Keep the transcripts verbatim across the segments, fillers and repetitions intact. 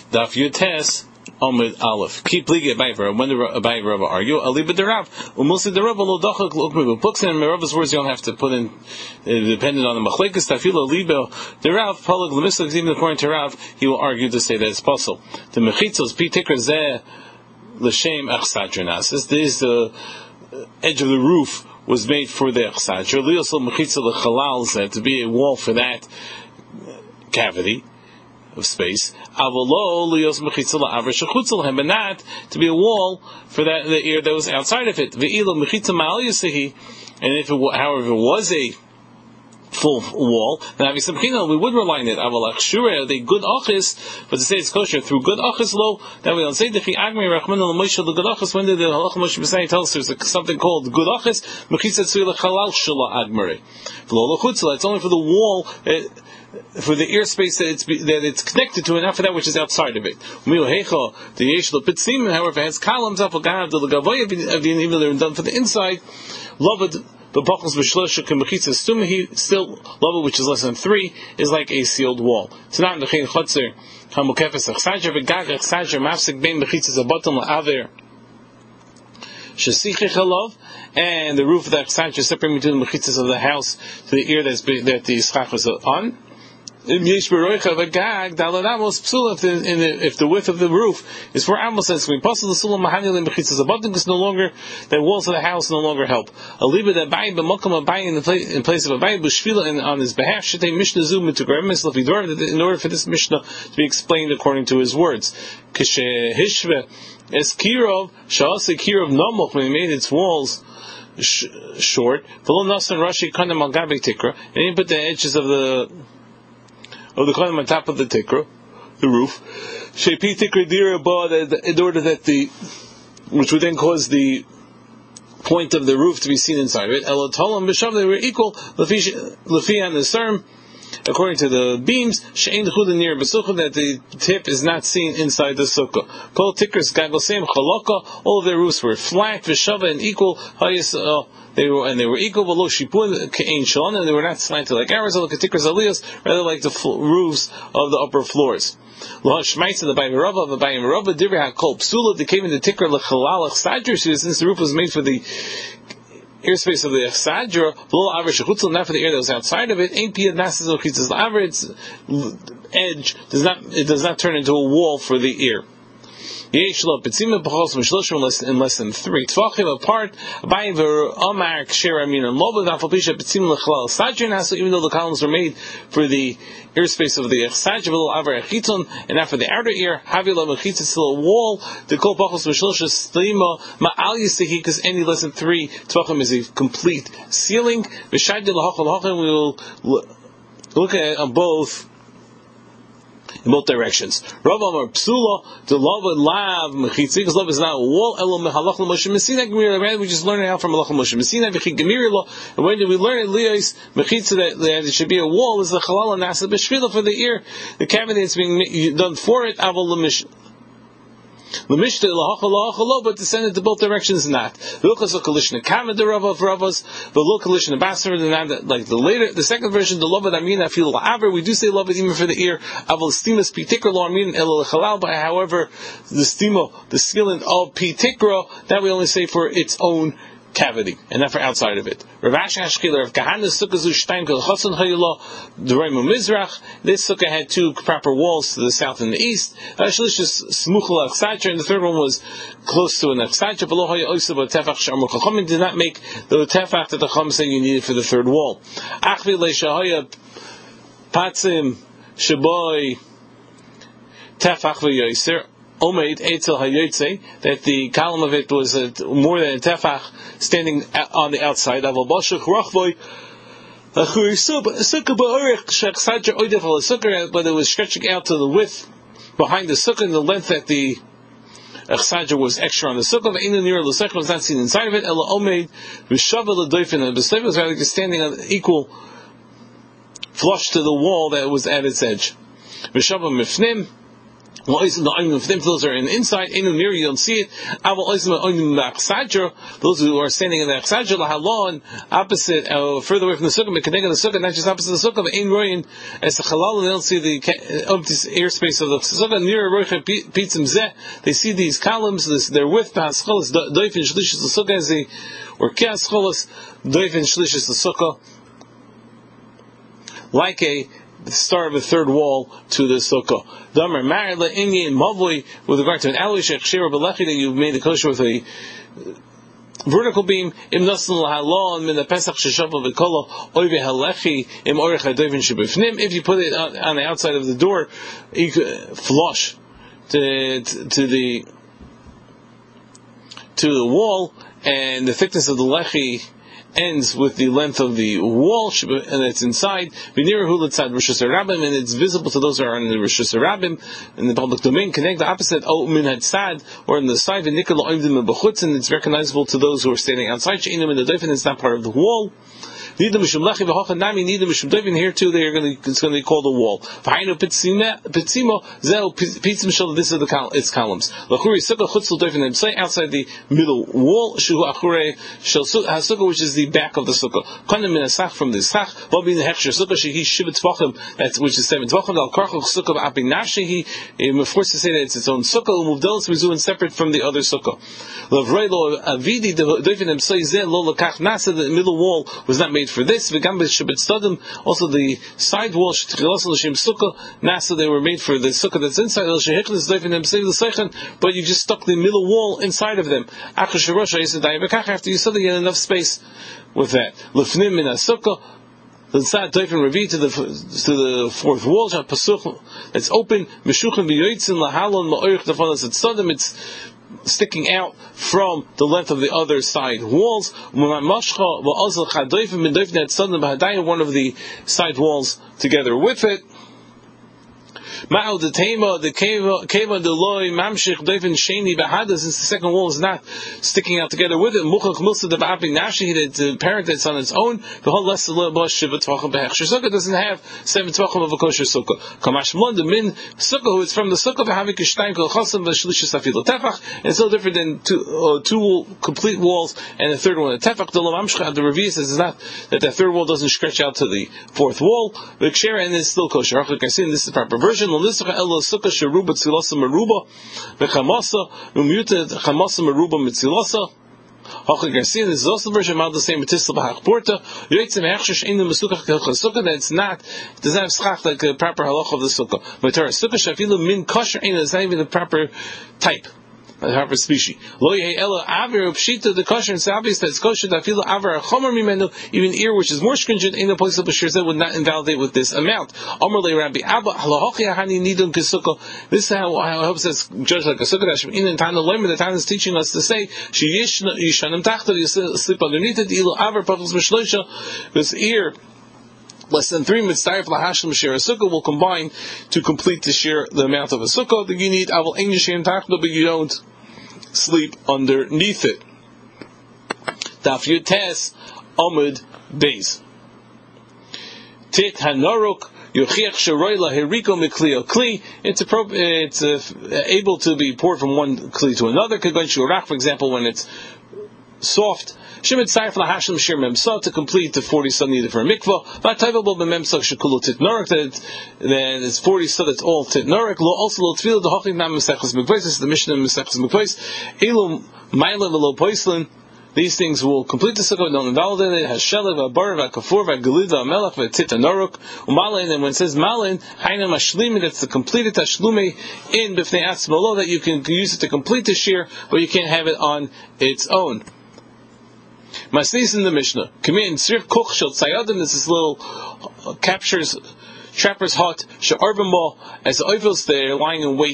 Daf Yutes Omid Aleph. Keep ligi Abaye Rav. When the Abaye Rav argue, Aliba Derav. Umusi Derav lo dachak l'ukmi. Books and Rav's words you don't have to put in, uh, depending on the machlekes. Tafila liba Derav Palag l'mislik. Even according to Rav, he will argue to say that it's possible. The mechitzos pi tikra zeh l'shem achsadra nasis. This is the edge of the roof was made for the achsadra. Liosol mechitza l'chalal zeh to be a wall for that cavity of space, but not to be a wall for that the ear that was outside of it. And if it, however, it was a full wall, then we would rely on it. The good achis, but to say it's kosher through good achis low, then we don't say the good achis. When did the Halach Moshe B'Sai tell us there's something called good achis? It's only for the wall. It, for the ear space that it's that it's connected to, and not for that which is outside of it. However, it has columns up even they're done for the inside. Still, lava which is less than three is like a sealed wall. It's not the chotzer hamukefes achsadra v'gag achsadra mafsik bein mechitzas abatim la'aver shesichich alav, and the roof of the achsadra is separating between the mechitzas of the house to the ear that's that the schach was on. If the, in the, if the width of the roof is four amos, it's going to be possible. Because no longer the walls of the house no longer help. A liba that buy in the place in place of a buy bushvila on his behalf should take mishnah zoom into in order for this mishnah to be explained according to his words. Hishve eskirov sha'ase kirov namoch, when he made its walls sh- short. And he put the edges of the of the column on top of the tikra, the roof, shepi tikra dira ba, in order that the, which would then cause the point of the roof to be seen inside of it. Elotolam b'shav, they were equal. Lefi and the serm, according to the beams, she'ein chuda near b'sukkah, that the tip is not seen inside the sukkah. Kol tikras gagosem chalaka, all of their roofs were flat, v'shava, and equal. Hayis, uh, They were and they were equal below shipun kein shalon, and they were not slanted like ours, like tikras aliyos, rather like the fl- roofs of the upper floors. Lo hashmaitz the bayim rava, the bayim rava divrei hakol psula. They came in the tikra lechalal achsadra, since the roof was made for the airspace of the achsadra, below aver shechutzel, not for the air that was outside of it. Ain't piyad nasas ochitzas aver. Its edge does not it does not turn into a wall for the ear. In less than three tvachim apart, even though the columns were made for the airspace of the echsadra and not for the outer ear, it's still a wall. Because any less than three tvachim is a complete ceiling. We will look at on both. In both directions. Rav Amar Psula, the love and lav mechitzi, because love is not a wall. Elo mehalach l'Moshe Messina gemir. We just learned it out from Halach Moshe Messina. V'chi gemir lo. And when did we learn it? Lios mechitzi, that it should be a wall, is the chalal and nasa b'shvila for the ear, the cavity that's being done for it. Aval l'mish. But descended to both directions not. Like the later, the second version, the love amina feel la'aver. We do say love even for the ear. But however, the stima, the skillet of pitikra, that we only say for its own cavity and not for outside of it. This sukkah had two proper walls to the south and the east. And the third one was close to an achsadra. Did not make the tefach that the chacham saying you needed for the third wall. Omeid Eitzel Hayotze, that the column of it was uh, more than a tefach standing on the outside. Aval Bashuk Rachvoy, but it was stretching out to the width behind the sukkah, and the length that the achsadra was extra on the sukkah. The inner near the sukkah was not seen inside of it. Ela Omeid Vishavel Doifin, and the was rather standing on equal flush to the wall that was at its edge. Vishavel Mifnim. Well, the those are in the inside, near you don't see it. Those who are standing in the Achsadra, Lahalon, opposite, uh, further away from the Sukkah, Mekadega the Sukkah, not just opposite the Sukkah, but in Royan, as the Halal, they don't see the empty airspace of the Sukkah. Near Roicha Pitzim Zeh, they see these columns, this, they're with Paschalas, Doif and Shlishis the Sukkah, as they, or Kiaschalas, Doif and Shlishis the Sukkah, like a the start of a third wall to the sukkah. Damer marla inyan mavoi, with regard to an alloy shechshira belechi that you've made the kosher with a vertical beam. Im nasan lahalon min the pesach sheshav v'kolo oive halechi im orich hadovin shebifnim. If you put it on, on the outside of the door, you could flush to, to, to the to the wall, and the thickness of the lechi ends with the length of the wall, and it's inside. And it's visible to those who are in the Rosh Hashanah in the public domain. Connect the opposite, or in the side, and it's recognizable to those who are standing outside. It's not part of the wall. Neither Mishum Lechi v'Hocha Nami, neither Mishum Dovin. Here too, they are going to, it's going to be called a wall. V'hainu Pitzimo Zeu Pitzim Shel. This is the col- its columns. L'churi Sukkah Chutzul Dovin. They say outside the middle wall. Shu Achure Shel Sukkah, which is the back of the Sukkah. Kanem Min Asach, from the Sach. V'Bin Hechsher Sukkah Shehi Shivat Tvachim. That's which is seven Tvachim. Al Karchach Sukkah Apin Nashehi. We're forced to say that it's its own Sukkah. Umuvdelis Mizu, and separate from the other Sukkah. L'vrei Lo Avidi Dovin Emsay Zeh Lo Lekach Nasa. The middle wall was not made for this. Also the side wall, Nasa, they were made for the sukkah that's inside, but you just stuck the middle wall inside of them. After you said that, you had enough space with that. The side to the to the fourth wall, it's open. It's sticking out from the length of the other side walls. One of the side walls together with it. Ma'al the tema, the keva, keva the loy mamshich dofen sheni bahada, since the second wall is not sticking out together with it. Muchach milsa the ba'aping nashi, the parent that's on its own. The whole less the loy shiva tvachim behechsher sukkah doesn't have seven tvachim of a kosher sukkah. Kamash mlon the min sukkah, who is from the sukkah v'havik ishtayim kol chasam v'shlishis afilo tefach. It's no different than two, uh, two complete walls and the third one a tefach. The lo mamshich, the Revi says is not that the third wall doesn't stretch out to the fourth wall. V'kshera, and it's still kosher. This is the proper version. This is the also the version of the same Porta. It's not, it doesn't have schach like the proper halach of the sukkah. But sukkah shafilu min kosher, it's not even the proper type. The proper species. Lo yehi ela aver pshita, the kosher, and it's obvious that it's kosher. That feel aver chomer mimenu, even ear which is more stringent in the place of bashir that would not invalidate with this amount. Amar le Rabbi Abba halahochi hani nidun kesukah. This is how I hope says judge like a sukkah. That in the time the lemon the time is teaching us to say she yishna yishanim tachta, you sleep underneath it. Ilo aver pavos mishloisha, this ear less than three mitzvah lahashim share a sukkah will combine to complete the share the amount of a sukkah that you need. Aval English and tachta, but you don't sleep underneath it. Daf Yutes Amud Beis. Tit Hanoruk Yochiach Sheroila Heriko Miklio Kli. It's appropriate. It's uh, able to be poured from one kli to another. Kagon Shurach, for example, when it's soft. Shemit Saif LaHashim Shir Memsa, to complete the forty sun needed for a mikvah. Vatayvable B'Memsa Shekulu Tit Norik, that then it's forty sun that's all Tit Norik. Lo also Lo Tefillah the Hochim Nam Mesechus Mikvais. This is the Mishnah Mesechus Mikvais. Elum Mailam V'Lo Poislin. These things will complete the sukkah, don't invalidate it. Hashelev, Abar, Vakafur, Vagalid, Vamelech, Vatita Noruk, Umalin, and when it says Malin, Hainam Ashlim, that's the completed Tashlume in Bifnei Atzmalo, that you can use it to complete the shear, but you can't have it on its own. Masnis in the Mishnah. Come in, Sir Koch Shel Tzayadim, this is little uh, captures, trapper's hut, She'arbamo, as the oivils there lying in wait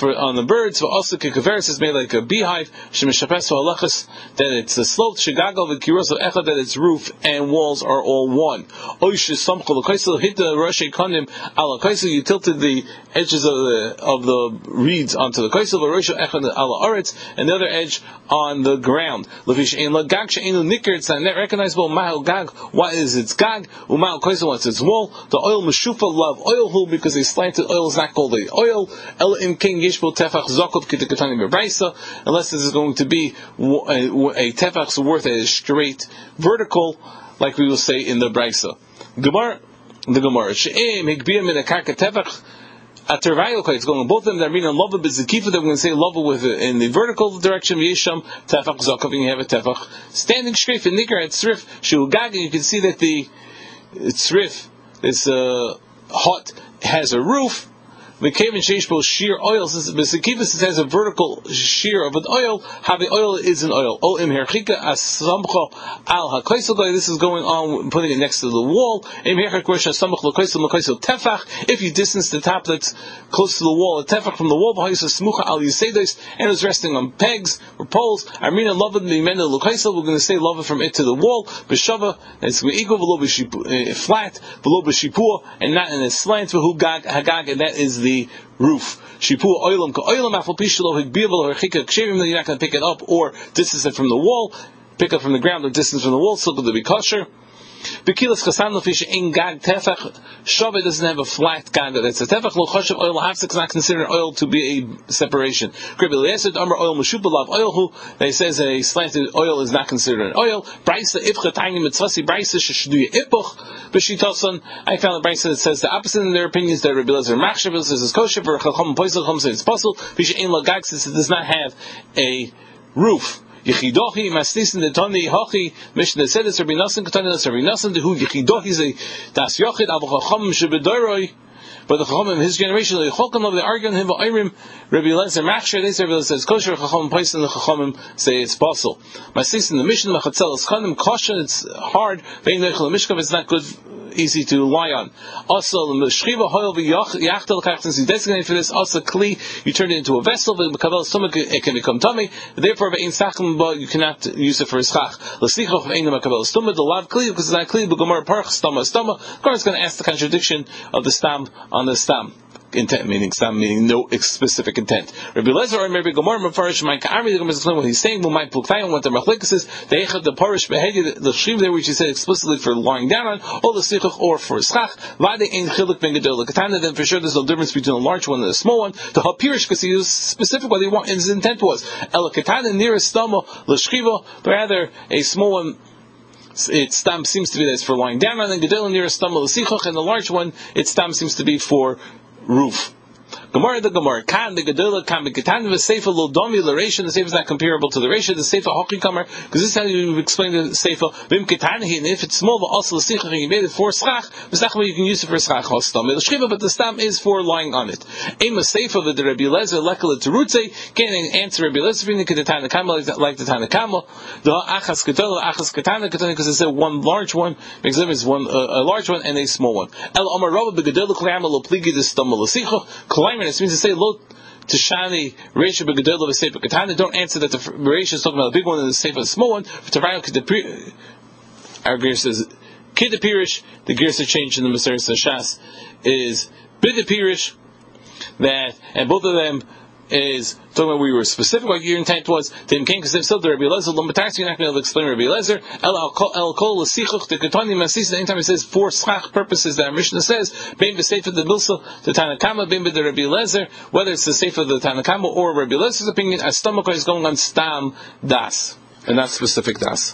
for on the birds. For also kikaveris is made like a beehive. Shemishapes halachas that it's a sloped shigagal with kiros echad that its roof and walls are all one. Oish samchol kaisel hit the rosh kanim ala kaisel. You tilted the edges of the of the reeds onto the kaisel. Rosh echad ala aretz and the other edge on the ground. Levish ein lagag she'enu nikir. It's not recognizable. Mahal gag. What is its gag? Umal kaisel. What's its wall? The oil mashufa love oil hul because they slanted oil is not called the oil. El in king yishbul tefach zakov kitikatani bebraisa. Unless this is going to be a, a tefach worth a straight vertical, like we will say in the braisa. Gemara, the Gemara. She'em higbiyam in a karka tefach. It's going on both of them. They're meaning lava b'zikifa. They're going to say lava with in the vertical direction. Yesham tefach zakov. You have a tefach standing straight in nikar at tzrif shu'gag. You can see that the tzrif, this uh, hut, has a roof. The cave and sheish sheer oil. It has a vertical sheer of an oil. How the oil is an oil. O im herchika asamcha al hakaisel. This is going on, putting it next to the wall. Im herchik rosh asamach lakaisel lakaisel tefach. If you distance the top that's close to the wall, a tefach from the wall, v'hayis smucha al yisedos, and it was resting on pegs or poles. Armina lava b'mena lakaisel. We're going to say lava from it to the wall. B'shava, it's going to be equal below b'shipu, flat, below b'shipua, and not in a slant. V'hu gag hagag, and that is the The roof. Shipua oilam ka oilam afal pishlo higbivel or chika kshavim. You're not going to pick it up or distance it from the wall. Pick up from the ground or distance from the wall. So to be kosher. Bekilas chasan lofish in gag tefach. Shaveh doesn't have a flat gag. That's a tefach lo choshev oil hafsek is not considered oil to be a separation. Grib elieser amar oil meshupalav oil who they says a slanted oil is not considered an oil. Brisa ifcha tiny mitzvasi brisa sheshduya ipuch. B'shitason I found a brisa that says the opposite in their opinions. That Rabbi Eliezer machshav says it's kosher. For chacham poisel chacham says it's possible. Bish ein lagag says it does not have a roof. Yechidohi masnisin detoni hochi Mishnah said it's Rabbi Nassan Katani that's Rabbi Nassan who Yechidohi is a das yochid avu chacham shebedoroi. But the chacham in his generation they cholkan love they argue on him va'ayrim Rabbi Eliezer machshav they say Rabbi Eliezer says kosher chacham poisel and the chachamim say it's possible. Masnisin the Mishnah machatzel is kanim kosher it's hard vein neichel mishkav it's not good. Easy to lie on. Also, shchiva hoil v'yachtel kach since you designate for this. Also, kli you turn it into a vessel. V'mekabel stomach it can become tummy. Therefore, v'ein sachem but you cannot use it for a schach. L'slichoch v'ein mekabel stomach the lav kli because it's not kli. B'gomar parch stama stama. Of course, going to ask the contradiction of the stam on the stam. Intent meaning stam meaning no specific intent. Rabbi Eliezer or maybe Gomar Mefarish my Ka'ari the Gomar explain what he's saying. Who might Pluktayin what the Machlekes is. They have the parish behedi the shriv there which he said explicitly for lying down on or the sichuch or for schach. Vade ein chiluk ben gedol katana. Then for sure there's no difference between a large one and a small one. The hapirish because he was specific what he want his intent was. El katana nearest stama l'shchiva, but rather a small one. Its stam seems to be that it's for lying down on, and gedol nearest stama l'sichuch, and the large one its stam seems to be for roof. Gemara the Gemara kan the Gedola kan bekatan v'seifa lo domi l'reisha. The seifa is not comparable to the reisha. The seifa hochi kamer because this is how you explain the seifa. Vim ketani and if it's small but also l'sichach and you made it for schach. V'sachma you can use it for schach hostam. The shchiva but the stam is for lying on it. Aim a seifa with the Rabbi Eliezer lekala terutze can answer Rabbi Eliezer v'ni ketana kamel like the tana kamel. The achas Gedola achas ketana ketana because it said one large one makes them is one uh, a large one and a small one. El Amar Rabba begedola klayama lo pligi the stam l'sichach. Climate it means to say lo tishani reisha begedola v'seifa katana. Don't answer that the reisha is talking about the big one and the seifa the small one. Our gear says kid the pirish. The gears are changed in the Maseres Shas is bid the pirish that and both of them is talking about we were specific what your intent was. Then came because themselves the Rabbi Eliezer lomatarsi you're not going to be able to explain Rabbi Eliezer. El el kol l'sichuch the katani masisa. Anytime he says for schach purposes that our Mishnah says bein b'seifa the bilsa the Tanakama bein b'the Rabbi Eliezer whether it's the seifa the Tanakama or Rabbi Elezer's opinion as stomach is going on stam das and not specific das.